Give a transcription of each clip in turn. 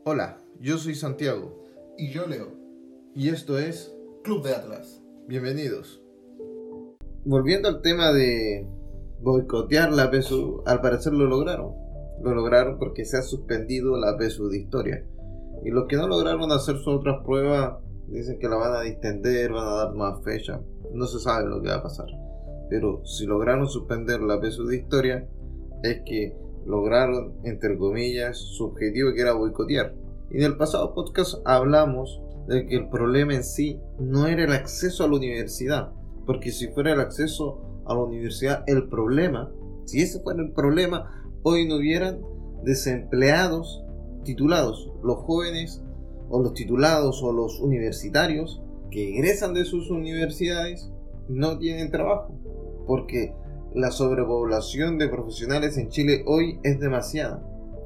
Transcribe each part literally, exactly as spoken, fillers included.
Hola, yo soy Santiago. Y yo Leo. Y esto es Club de Atlas. Bienvenidos. Volviendo al tema de boicotear la P S U, al parecer lo lograron. Lo lograron porque se ha suspendido la P S U de historia. Y los que no lograron hacer sus otras pruebas dicen que la van a distender, van a dar más fecha. No se sabe lo que va a pasar. Pero si lograron suspender la P S U de historia, es que lograron, entre comillas, su objetivo, que era boicotear. Y en el pasado podcast hablamos de que el problema en sí no era el acceso a la universidad, porque si fuera el acceso a la universidad el problema, si ese fuera el problema, hoy no hubieran desempleados titulados. Los jóvenes o los titulados o los universitarios que egresan de sus universidades no tienen trabajo, porque la sobrepoblación de profesionales en Chile hoy es demasiada,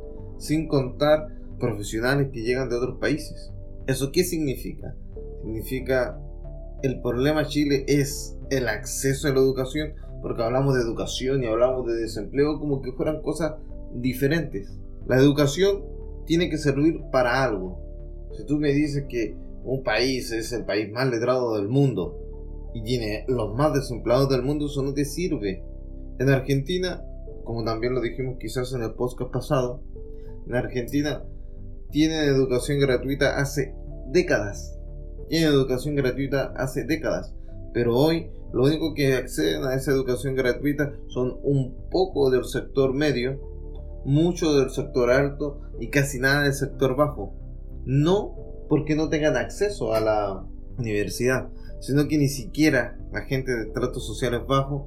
sin contar profesionales que llegan de otros países. ¿Eso qué significa? Significa el problema en Chile es el acceso a la educación, porque hablamos de educación y hablamos de desempleo como que fueran cosas diferentes. La educación tiene que servir para algo. Si tú me dices que un país es el país más letrado del mundo y tiene los más desempleados del mundo, eso no te sirve. En Argentina, como también lo dijimos quizás en el podcast pasado, en Argentina tienen educación gratuita hace décadas. Tienen educación gratuita hace décadas. Pero hoy lo único que acceden a esa educación gratuita son un poco del sector medio, mucho del sector alto y casi nada del sector bajo. No porque no tengan acceso a la universidad, sino que ni siquiera la gente de estratos sociales bajos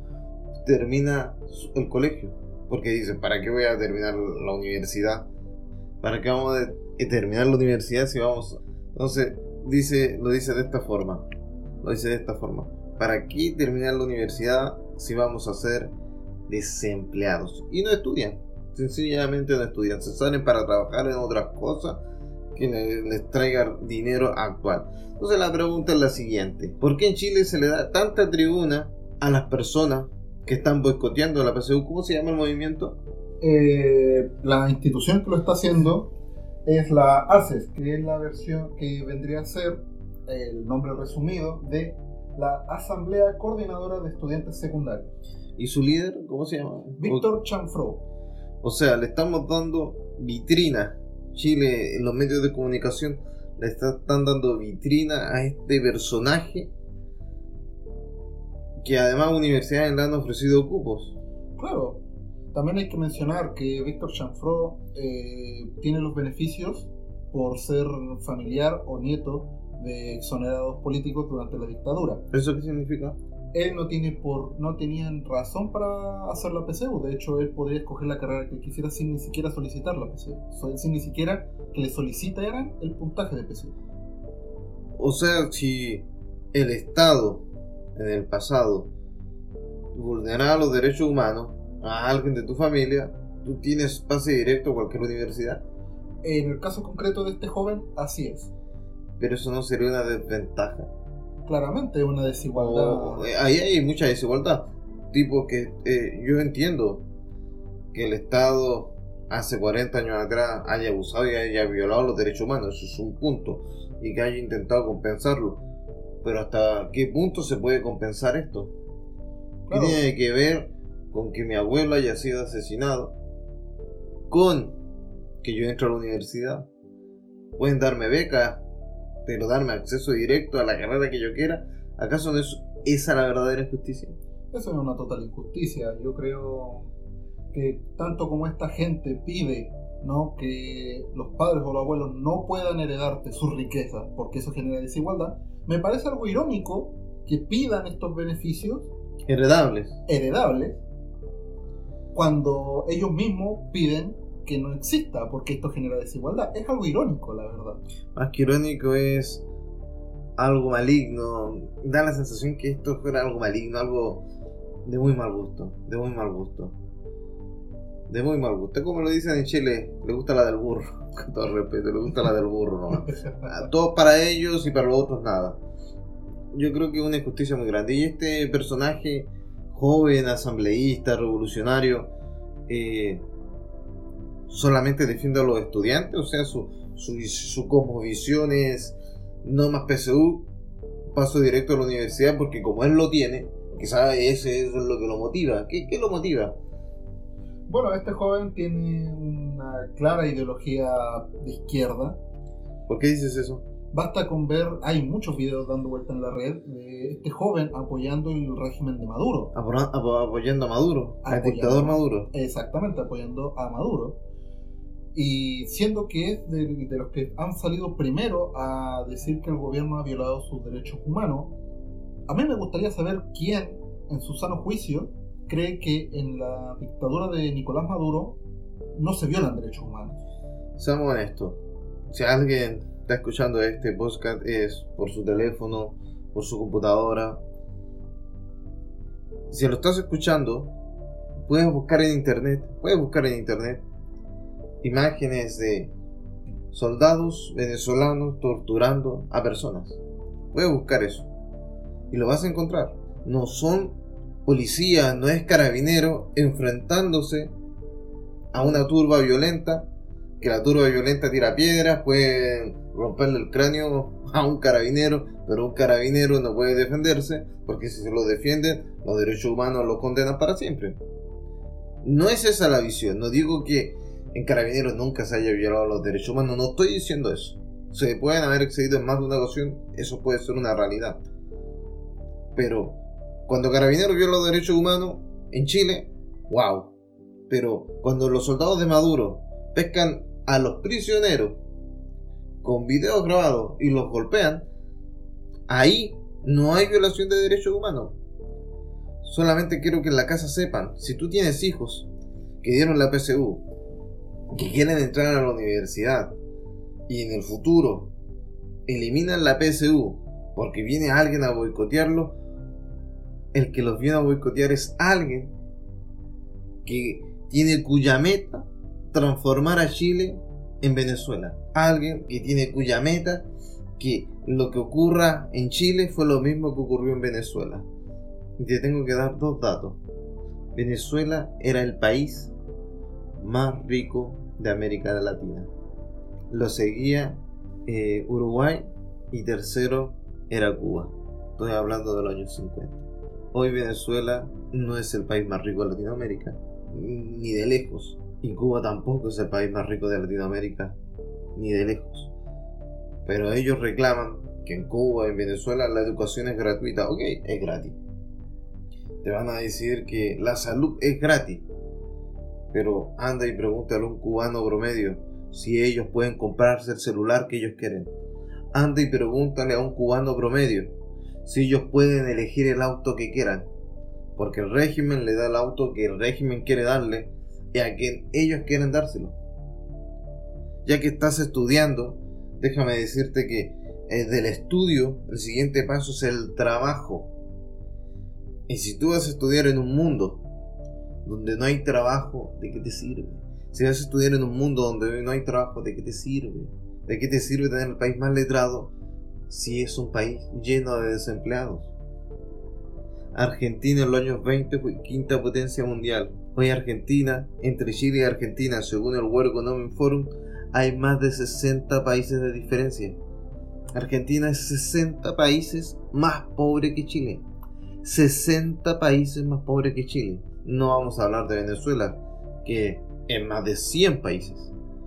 termina el colegio, porque dicen, ¿para qué voy a terminar la universidad? ¿Para qué vamos a terminar la universidad si vamos? Entonces dice, lo dice de esta forma, lo dice de esta forma, ¿para qué terminar la universidad si vamos a ser desempleados? Y no estudian, sencillamente no estudian, se salen para trabajar en otras cosas que les traiga dinero actual. Entonces la pregunta es la siguiente: ¿por qué en Chile se le da tanta tribuna a las personas que están boicoteando la P S U? ¿Cómo se llama el movimiento? Eh, la institución que lo está haciendo es la A C E S, que es la versión que vendría a ser el nombre resumido de la Asamblea Coordinadora de Estudiantes Secundarios. ¿Y su líder cómo se llama? Víctor Chanfrot. O sea, le estamos dando vitrina. Chile, en los medios de comunicación, le están dando vitrina a este personaje que además universidades le han ofrecido cupos. Claro, también hay que mencionar que Víctor Chanfrot eh, tiene los beneficios por ser familiar o nieto de exonerados políticos durante la dictadura. ¿Eso qué significa? Él no tiene por no tenían razón para hacer la P S U. De hecho, él podría escoger la carrera que quisiera sin ni siquiera solicitar la P S U, sin ni siquiera que le solicitaran el puntaje de P S U. O sea, si el Estado en el pasado vulneraba los derechos humanos a alguien de tu familia, tú tienes pase directo a cualquier universidad. En el caso concreto de este joven, así es. Pero eso no sería una desventaja. Claramente es una desigualdad. O, ahí hay mucha desigualdad. Tipo que eh, yo entiendo que el Estado hace cuarenta años atrás haya abusado y haya violado los derechos humanos, eso es un punto, y que haya intentado compensarlo. Pero ¿hasta qué punto se puede compensar esto? Claro. ¿Qué tiene que ver con que mi abuelo haya sido asesinado con que yo entro a la universidad? Pueden darme becas, pero darme acceso directo a la carrera que yo quiera. ¿Acaso no es esa la verdadera injusticia? Eso es una total injusticia. Yo creo que tanto como esta gente pide, ¿no?, que los padres o los abuelos no puedan heredarte sus riquezas porque eso genera desigualdad, me parece algo irónico que pidan estos beneficios heredables heredables cuando ellos mismos piden que no exista, porque esto genera desigualdad. Es algo irónico, la verdad. Más que irónico, es algo maligno. Da la sensación que esto fuera algo maligno, algo de muy mal gusto, de muy mal gusto, de muy mal gusto. Como lo dicen en Chile, le gusta la del burro, con todo respeto, le gusta la del burro, ¿no? Todo para ellos y para los otros nada. Yo creo que es una injusticia muy grande. Y este personaje joven, asambleísta, revolucionario, eh, solamente defiende a los estudiantes, o sea, su, su, su cosmovisión es no más P S U, paso directo a la universidad, porque como él lo tiene, quizás ese es lo que lo motiva. ¿Qué, qué lo motiva? Bueno, este joven tiene una clara ideología de izquierda. ¿Por qué dices eso? Basta con ver, hay muchos videos dando vuelta en la red de este joven apoyando el régimen de Maduro. Apo- apo- apoyando a Maduro, al Apoyando- dictador Maduro. Exactamente, apoyando a Maduro. Y siendo que es de, de los que han salido primero a decir que el gobierno ha violado sus derechos humanos, a mí me gustaría saber quién, en su sano juicio, cree que en la dictadura de Nicolás Maduro no se violan derechos humanos. Seamos honestos. Si alguien está escuchando este podcast es por su teléfono, por su computadora. Si lo estás escuchando, puedes buscar en internet, puedes buscar en internet imágenes de soldados venezolanos torturando a personas. Puedes buscar eso y lo vas a encontrar. No son policías, no es carabinero enfrentándose a una turba violenta, que la turba violenta tira piedras, puede romperle el cráneo a un carabinero, pero un carabinero no puede defenderse, porque si se lo defienden, los derechos humanos lo condenan para siempre. No es esa la visión. No digo que en carabineros nunca se haya violado los derechos humanos, no estoy diciendo eso. Se pueden haber excedido en más de una ocasión, eso puede ser una realidad. Pero cuando carabineros violan los derechos humanos en Chile, wow. Pero cuando los soldados de Maduro pescan a los prisioneros con videos grabados y los golpean, ahí no hay violación de derechos humanos. Solamente quiero que en la casa sepan, si tú tienes hijos que dieron la P S U, que quieren entrar a la universidad y en el futuro eliminan la P S U porque viene alguien a boicotearlo, el que los viene a boicotear es alguien que tiene cuya meta transformar a Chile en Venezuela. Alguien que tiene cuya meta que lo que ocurra en Chile fue lo mismo que ocurrió en Venezuela. Y te tengo que dar dos datos. Venezuela era el país más rico de América Latina. Lo seguía eh, Uruguay y tercero era Cuba. Estoy hablando de los años cincuenta. Hoy Venezuela no es el país más rico de Latinoamérica, ni de lejos. Y Cuba tampoco es el país más rico de Latinoamérica, ni de lejos. Pero ellos reclaman que en Cuba, en Venezuela, la educación es gratuita. Ok, es gratis. Te van a decir que la salud es gratis. Pero anda y pregúntale a un cubano promedio si ellos pueden comprarse el celular que ellos quieren. Anda y pregúntale a un cubano promedio si ellos pueden elegir el auto que quieran. Porque el régimen le da el auto que el régimen quiere darle y a quien ellos quieren dárselo. Ya que estás estudiando, déjame decirte que eh, del estudio el siguiente paso es el trabajo. Y si tú vas a estudiar en un mundo donde no hay trabajo, ¿de qué te sirve? Si vas a estudiar en un mundo donde no hay trabajo, ¿de qué te sirve? ¿De qué te sirve tener el país más letrado si es un país lleno de desempleados? Argentina en los años veinte fue quinta potencia mundial. Hoy Argentina, entre Chile y Argentina, según el World Economic Forum, hay más de sesenta países de diferencia. Argentina es sesenta países más pobre que Chile. sesenta países más pobre que Chile. No vamos a hablar de Venezuela, que es más de cien países.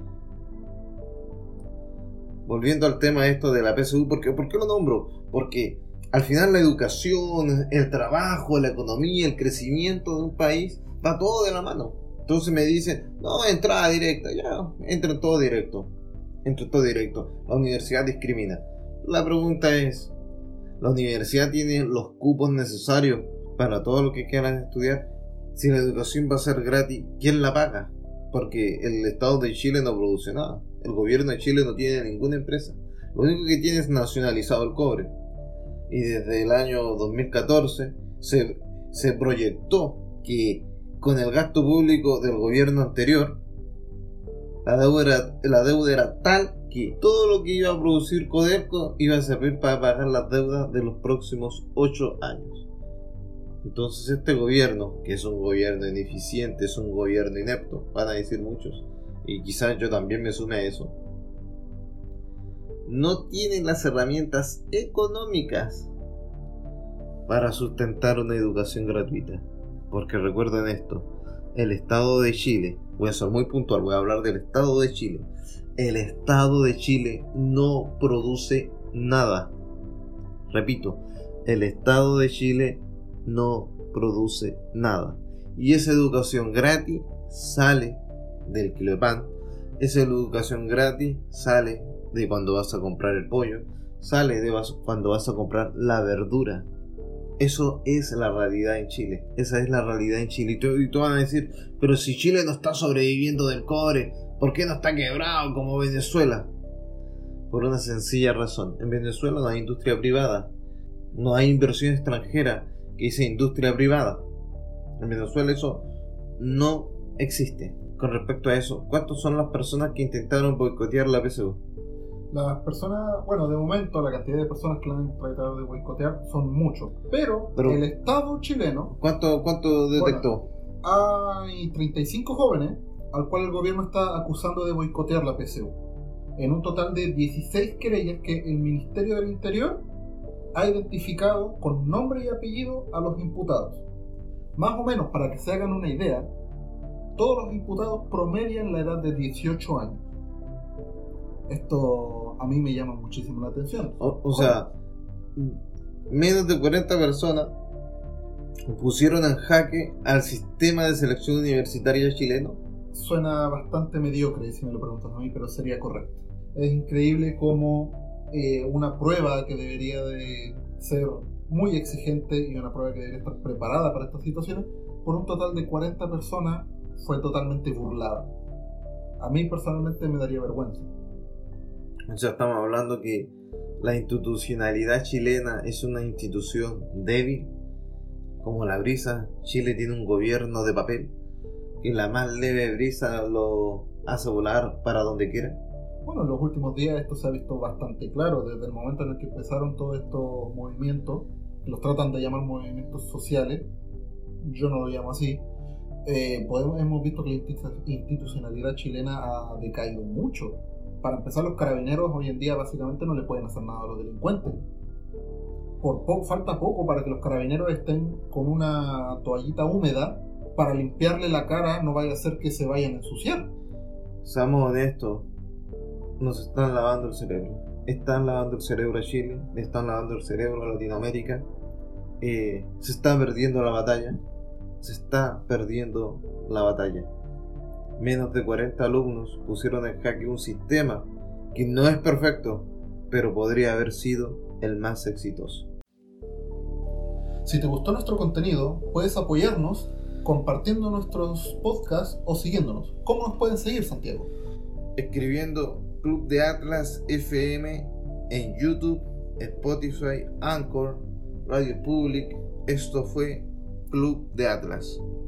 Volviendo al tema esto de la P S U, ¿por qué, ¿por qué lo nombro? Porque al final la educación, el trabajo, la economía, el crecimiento de un país va todo de la mano. Entonces me dicen, no, entrada directa, ya, entra todo directo. Entra todo directo. La universidad discrimina. La pregunta es, ¿la universidad tiene los cupos necesarios para todo lo que quieran estudiar? Si la educación va a ser gratis, ¿quién la paga? Porque el Estado de Chile no produce nada. El gobierno de Chile no tiene ninguna empresa. Lo único que tiene es nacionalizado el cobre. Y desde el año dos mil catorce se, se proyectó que con el gasto público del gobierno anterior, la deuda, era, la deuda era tal que todo lo que iba a producir Codelco iba a servir para pagar las deudas de los próximos ocho años. Entonces este gobierno, que es un gobierno ineficiente, es un gobierno inepto, van a decir muchos, y quizás yo también me sume a eso, no tiene las herramientas económicas para sustentar una educación gratuita. Porque recuerden esto, el Estado de Chile, voy a ser muy puntual, voy a hablar del Estado de Chile. El Estado de Chile no produce nada. Repito, el Estado de Chile no produce nada. Y esa educación gratis sale del kilo de pan. Esa educación gratis sale de cuando vas a comprar el pollo. Sale de cuando vas a comprar la verdura. Eso es la realidad en Chile. Esa es la realidad en Chile. Y tú, y tú van a decir, pero si Chile no está sobreviviendo del cobre, ¿por qué no está quebrado como Venezuela? Por una sencilla razón. En Venezuela no hay industria privada. No hay inversión extranjera que dice industria privada. En Venezuela eso no existe. Con respecto a eso, ¿cuántas son las personas que intentaron boicotear la P S U? Las personas, bueno, de momento la cantidad de personas que la han tratado de boicotear son muchos. Pero, Pero el Estado chileno... ¿Cuánto, cuánto detectó? Bueno, hay treinta y cinco jóvenes al cual el gobierno está acusando de boicotear la P S U. En un total de dieciséis querellas que el Ministerio del Interior ha identificado con nombre y apellido a los imputados. Más o menos, para que se hagan una idea, todos los imputados promedian la edad de dieciocho años. Esto a mí me llama muchísimo la atención. O, o sea, menos de cuarenta personas pusieron en jaque al sistema de selección universitaria chileno. Suena bastante mediocre si me lo preguntas a mí, pero sería correcto. Es increíble cómo eh, una prueba que debería de ser muy exigente y una prueba que debería estar preparada para estas situaciones, por un total de cuarenta personas fue totalmente burlada. A mí personalmente me daría vergüenza. O sea, estamos hablando que la institucionalidad chilena es una institución débil, como la brisa. Chile tiene un gobierno de papel, que la más leve brisa lo hace volar para donde quiera. Bueno, en los últimos días esto se ha visto bastante claro, desde el momento en el que empezaron todos estos movimientos, que los tratan de llamar movimientos sociales, yo no lo llamo así. Eh, podemos, hemos visto que la institucionalidad chilena ha decaído mucho. Para empezar, los carabineros hoy en día básicamente no le pueden hacer nada a los delincuentes. Por poco, falta poco para que los carabineros estén con una toallita húmeda para limpiarle la cara, no vaya a ser que se vayan a ensuciar. Seamos honestos, nos están lavando el cerebro. Están lavando el cerebro a Chile, están lavando el cerebro a Latinoamérica. Eh, se está perdiendo la batalla. Se está perdiendo la batalla. Menos de cuarenta alumnos pusieron en jaque un sistema que no es perfecto, pero podría haber sido el más exitoso. Si te gustó nuestro contenido, puedes apoyarnos compartiendo nuestros podcasts o siguiéndonos. ¿Cómo nos pueden seguir, Santiago? Escribiendo Club de Atlas F M en YouTube, Spotify, Anchor, Radio Public. Esto fue Club de Atlas.